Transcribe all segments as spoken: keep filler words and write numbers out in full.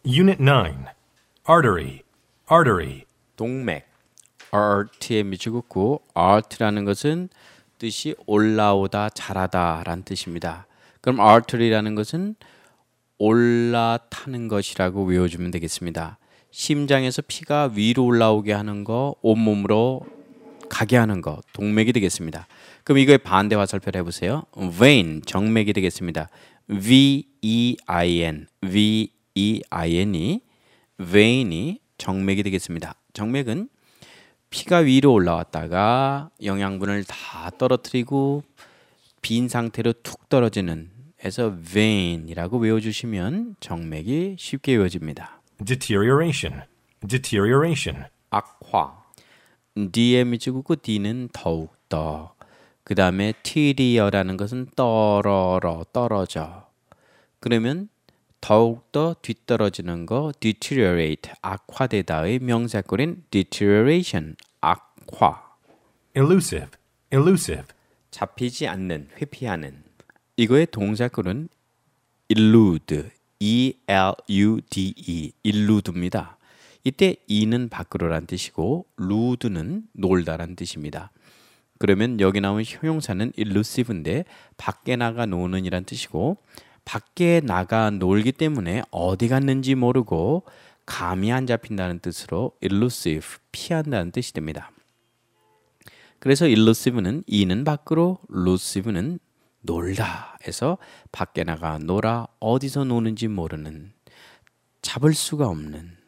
Unit nine. Artery, artery. 동맥. art의 미주국구 art라는 것은 뜻이 올라오다, 자라다 라는 뜻입니다. 그럼 artery라는 것은 올라타는 것이라고 외워주면 되겠습니다. 심장에서 피가 위로 올라오게 하는 거, 온몸으로 가게 하는 거, 동맥이 되겠습니다. 그럼 이거의 반대 화살표를 해보세요. vein, 정맥이 되겠습니다. V-E-I-N, V-E-I-N이 vein이 정맥이 되겠습니다. 정맥은 피가 위로 올라왔다가 영양분을 다 떨어뜨리고 빈 상태로 툭 떨어지는 해서 vein이라고 외워주시면 정맥이 쉽게 외워집니다. Deterioration, deterioration. 악화. D의 미주국구 D는 더욱더. 그 다음에 deterio라는 것은 떨어러, 떨어져. 그러면 더욱더 뒤떨어지는 거 deteriorate, 악화되다의 명사꼴인 deterioration, 악화. Elusive, elusive. 잡히지 않는, 회피하는. 이거의 동사꼴은 elude, E-L-U-D-E, elude입니다. 이때 e는 밖으로란 뜻이고 lude는 놀다란 뜻입니다. 그러면 여기 나온 형용사는 elusive인데 밖에 나가 노는 이란 뜻이고 밖에 나가 놀기 때문에 어디 갔는지 모르고 감이 안 잡힌다는 뜻으로 elusive, 피한다는 뜻이 됩니다. 그래서 elusive는 e는 밖으로, elusive는 놀다 해서 밖에 나가 놀아, 어디서 노는지 모르는, 잡을 수가 없는.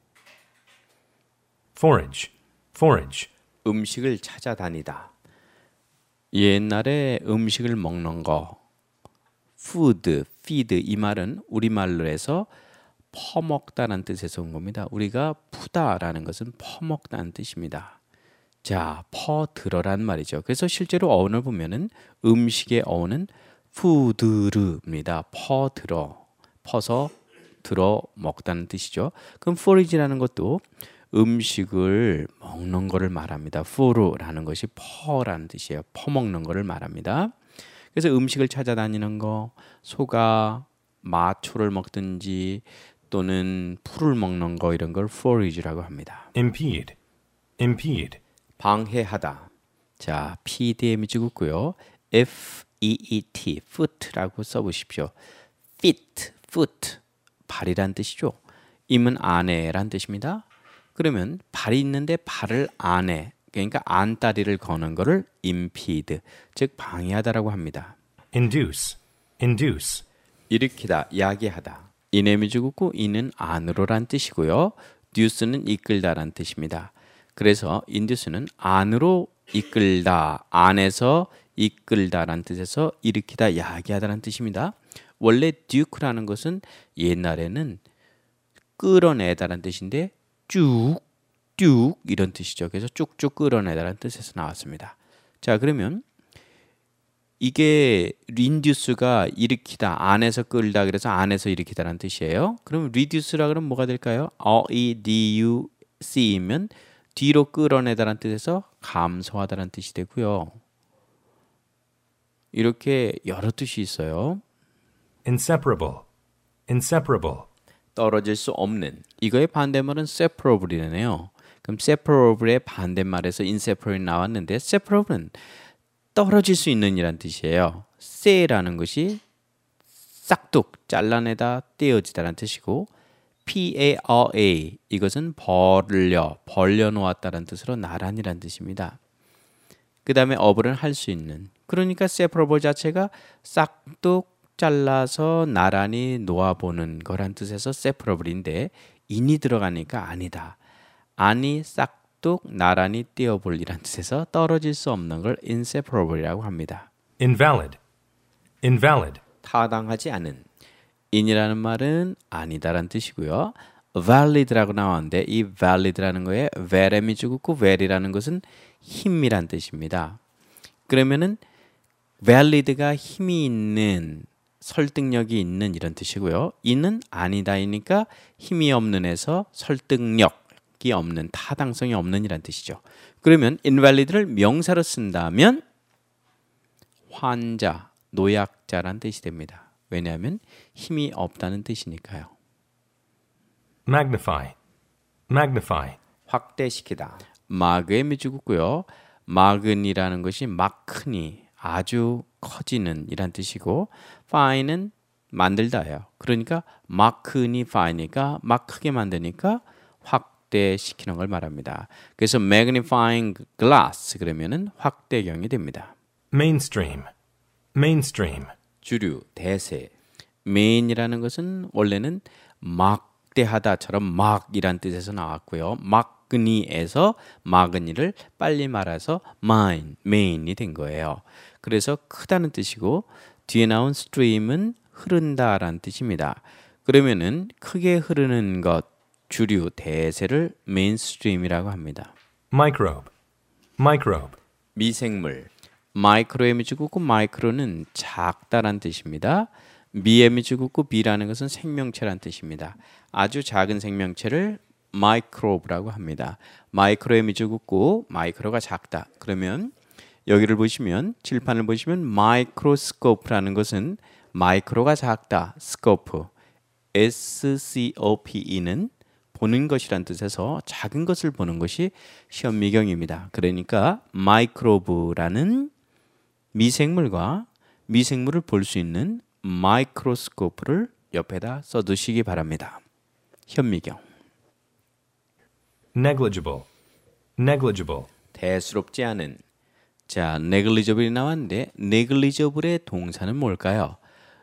Forage, forage. 음식을 찾아다니다. 옛날에 음식을 먹는 거 food, feed 이 말은 우리말로 해서 퍼먹다라는 뜻에서 온 겁니다. 우리가 푸다라는 것은 퍼먹다는 뜻입니다. 자, 퍼들어란 말이죠. 그래서 실제로 어원을 보면은 음식의 어원은 푸드르입니다. 퍼들어, 퍼서 들어 먹다는 뜻이죠. 그럼 forage라는 것도 음식을 먹는 거를 말합니다. food라는 것이 퍼라는 뜻이에요. 퍼먹는 거를 말합니다. 그래서 음식을 찾아다니는 거, 소가 마초를 먹든지 또는 풀을 먹는 거 이런 걸 forage라고 합니다. Impede, impede. 방해하다. 자, 피디에 미주고요. F-E-E-T, foot라고 써보십시오. feet, foot, 발이란 뜻이죠. 임은 안에란 뜻입니다. 그러면 발이 있는데 발을 안에, 그러니까 안다리를 거는 거를 impede, 즉 방해하다라고 합니다. Induce, induce. 일으키다, 야기하다. 이내미주국고 이는 안으로란 뜻이고요. duce는 이끌다란 뜻입니다. 그래서 induce는 안으로 이끌다, 안에서 이끌다란 뜻에서 일으키다, 야기하다란 뜻입니다. 원래 duke라는 것은 옛날에는 끌어내다란 뜻인데 쭉, 쭉 이런 뜻이죠. 그래서 쭉쭉 끌어내다라는 뜻에서 나왔습니다. 자, 그러면 이게 induce가 일으키다, 안에서 끌다, 그래서 안에서 일으키다라는 뜻이에요. 그럼 reduce라 그러면 뭐가 될까요? R-E-D-U-C이면 뒤로 끌어내다라는 뜻에서 감소하다라는 뜻이 되고요. 이렇게 여러 뜻이 있어요. Inseparable, inseparable. 떨어질 수 없는. 이거의 반대말은 separable이네요. 그럼 separable의 반대말에서 inseparable이 나왔는데 separable은 떨어질 수 있는 이란 뜻이에요. se라는 것이 싹둑 잘라내다, 떼어지다라는 뜻이고 P-A-R-A 이것은 벌려, 벌려놓았다는 뜻으로 나란히란 뜻입니다. 그 다음에 어블은 할 수 있는. 그러니까 separable 자체가 싹둑 잘라서 나란히 놓아보는 거란 뜻에서 separable인데 인이 들어가니까 아니다. 안이 싹둑 나란히 떼어볼 이란 뜻에서 떨어질 수 없는 걸 inseparable이라고 합니다. Invalid, invalid. 타당하지 않은. in이라는 말은 아니다라는 뜻이고요. valid라고 나왔는데 이 valid라는 거에 velem이 죽고 vel이라는 것은 힘이란 뜻입니다. 그러면은 valid가 힘이 있는, 설득력이 있는 이런 뜻이고요. 이는 아니다이니까 힘이 없는에서 설득력이 없는, 타당성이 없는 이란 뜻이죠. 그러면 invalid를 명사로 쓴다면 환자, 노약자란 뜻이 됩니다. 왜냐하면 힘이 없다는 뜻이니까요. magnify, magnify, 확대시키다. 마그의 미주국고요. 마근이라는 것이 막 크니 아주 커지는 이란 뜻이고 fine은 만들다예요. 그러니까 막 크니 fine이니까 막 크게 만드니까 확대시키는 걸 말합니다. 그래서 magnifying glass 그러면은 확대경이 됩니다. mainstream, mainstream, 주류, 대세. main이라는 것은 원래는 막대하다처럼 막이란 뜻에서 나왔고요. 막근이에서 막은이를 빨리 말아서 main, main이 된 거예요. 그래서 크다는 뜻이고 뒤에 나온 stream은 흐른다라는 뜻입니다. 그러면은 크게 흐르는 것, 주류, 대세를 mainstream이라고 합니다. microbe, microbe, 미생물. 마이크로의 미주국고 마이크로는 작다란 뜻입니다. 미의 미주국고 미라는 것은 생명체란 뜻입니다. 아주 작은 생명체를 마이크로브라고 합니다. 마이크로의 미주국고 마이크로가 작다. 그러면 여기를 보시면 칠판을 보시면 마이크로스코프라는 것은 마이크로가 작다. 스코프. 에스 씨 오 피 이는 보는 것이란 뜻에서 작은 것을 보는 것이 현미경입니다. 그러니까 마이크로브라는 미생물과 미생물을 볼 수 있는 마이크로스코프를 옆에다 써두시기 바랍니다. 현미경. negligible, negligible, 대수롭지 않은. 자, negligible이 나왔는데 negligible의 동사는 뭘까요?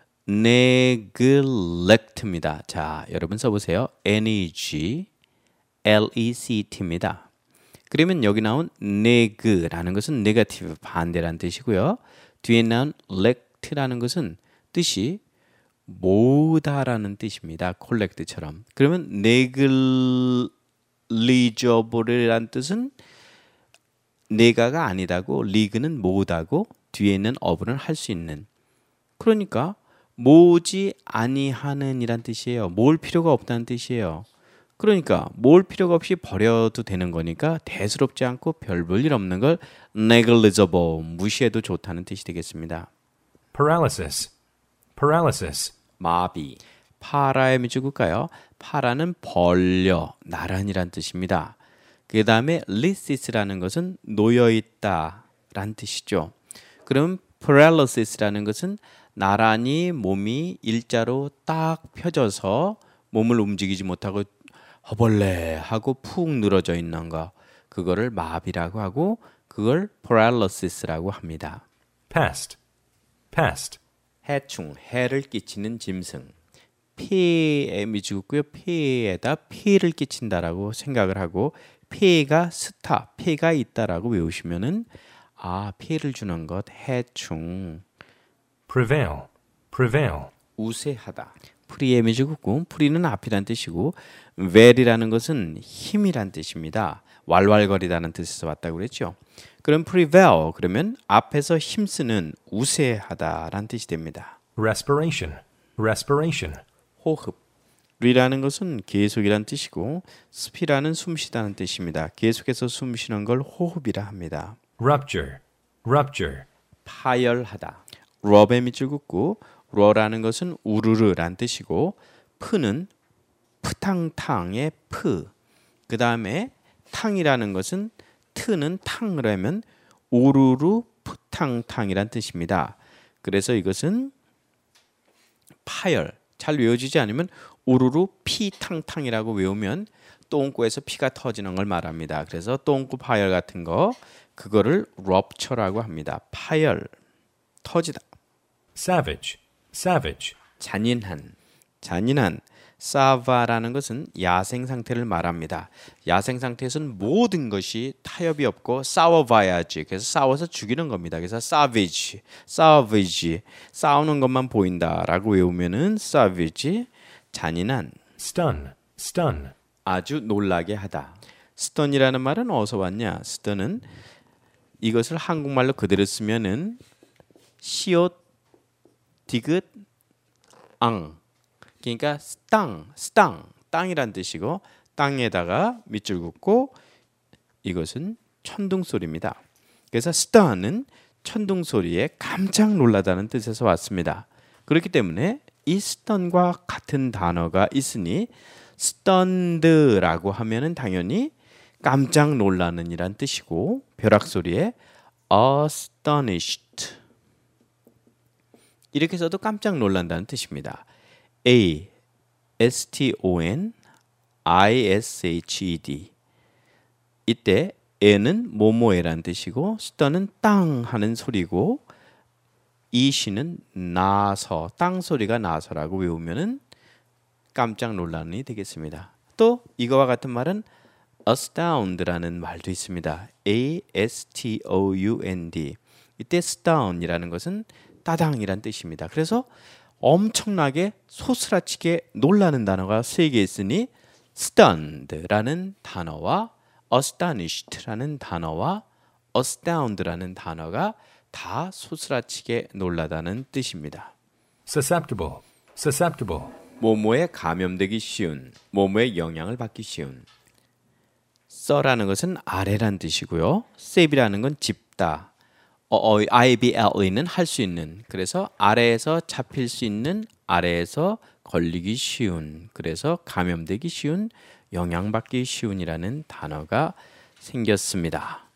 neglect입니다. 자, 여러분 써보세요. 엔 이 지 엘 이 씨 티입니다. 그러면 여기 나온 neg라는 것은 네거티브 반대라는 뜻이고요. 뒤에 나온 lect라는 것은 뜻이 모으다라는 뜻입니다. 콜렉트처럼. 그러면 negligible이라는 뜻은 네가가 아니다고 리그는 모으다고 뒤에 있는 어부는 할 수 있는. 그러니까 모으지 아니하는 이란 뜻이에요. 모을 필요가 없다는 뜻이에요. 그러니까 모을 필요가 없이 버려도 되는 거니까 대수롭지 않고 별 볼 일 없는 걸 negligible, 무시해도 좋다는 뜻이 되겠습니다. paralysis, paralysis, 마비. 파라의 미주국가요. 파라는 벌려, 나란이란 뜻입니다. 그 다음에 lysis라는 것은 놓여있다란 뜻이죠. 그럼 paralysis라는 것은 나란히 몸이 일자로 딱 펴져서 몸을 움직이지 못하고 허벌레 하고 푹 늘어져 있는 거, 그거를 마비라고 하고 그걸 paralysis라고 합니다. pest, pest, 해충, 해를 끼치는 짐승. 피해 미주고요. 피해에다 피해를 끼친다라고 생각을 하고 피해가 스타, 피해가 있다라고 외우시면은 아, 피해를 주는 것, 해충. prevail, prevail, 우세하다. 프리의 미주국고 프리는 앞이란 뜻이고 웰이라는 것은 힘이란 뜻입니다. 왈왈거리다는 뜻에서 왔다고 그랬죠. 그럼 prevail 그러면 앞에서 힘쓰는 우세하다란 뜻이 됩니다. respiration, respiration, 호흡. 리라는 것은 계속이란 뜻이고 스피라는 숨쉬다는 뜻입니다. 계속해서 숨쉬는 걸 호흡이라 합니다. rupture, rupture, 파열하다. 러의 밑줄 긋고 러라는 것은 우르르란 뜻이고 프는 프탕탕의 프. 그 다음에 탕이라는 것은 트는 탕이라면 우르르 푸탕탕이란 뜻입니다. 그래서 이것은 파열. 잘 외워지지 않으면 우르르 피탕탕이라고 외우면 똥꼬에서 피가 터지는 걸 말합니다. 그래서 똥꼬 파열 같은 거 그거를 rupture라고 합니다. 파열, 터지다. savage, savage, 잔인한, 잔인한. 사바라는 것은 야생 상태를 말합니다. 야생 상태에서는 모든 것이 타협이 없고 싸워봐야지. 그래서 싸워서 죽이는 겁니다. 그래서 savage, savage, 싸우는 것만 보인다라고 외우면은 savage, 잔인한. stun, stun, 아주 놀라게 하다. stun이라는 말은 어디서 왔냐? stun은 이것을 한국말로 그대로 쓰면은 시옷, 디귿, 앙. 그러니까 땅, 땅, 땅이란 뜻이고 땅에다가 밑줄 긋고 이것은 천둥 소리입니다. 그래서 stun은 천둥 소리에 깜짝 놀라다는 뜻에서 왔습니다. 그렇기 때문에 이 stun과 같은 단어가 있으니 stunned라고 하면은 당연히 깜짝 놀라는 이란 뜻이고 벼락소리에 astonished 이렇게 써도 깜짝 놀란다는 뜻입니다. A S T O N I S H E D 이때 에는 뭐뭐에란 뜻이고 stun은 땅 하는 소리고 이시는 나서 땅 소리가 나서라고 외우면은 깜짝 놀라는이 되겠습니다. 또 이거와 같은 말은 astound라는 말도 있습니다. A S T O U N D 이때 astound이라는 것은 따당이란 뜻입니다. 그래서 엄청나게 소스라치게 놀라는 단어가 세 개 있으니 stunned라는 단어와 astonished라는 단어와 astound라는 단어가 다 소스라치게 놀라다는 뜻입니다. susceptible, susceptible, 뭐뭐에 감염되기 쉬운, 뭐뭐에 영향을 받기 쉬운. 써라는 것은 아래란 뜻이고요. save이라는 건 짚다. 어, 어, I-B-L-E는 할 수 있는. 그래서 아래에서 잡힐 수 있는, 아래에서 걸리기 쉬운. 그래서 감염되기 쉬운, 영향받기 쉬운이라는 단어가 생겼습니다.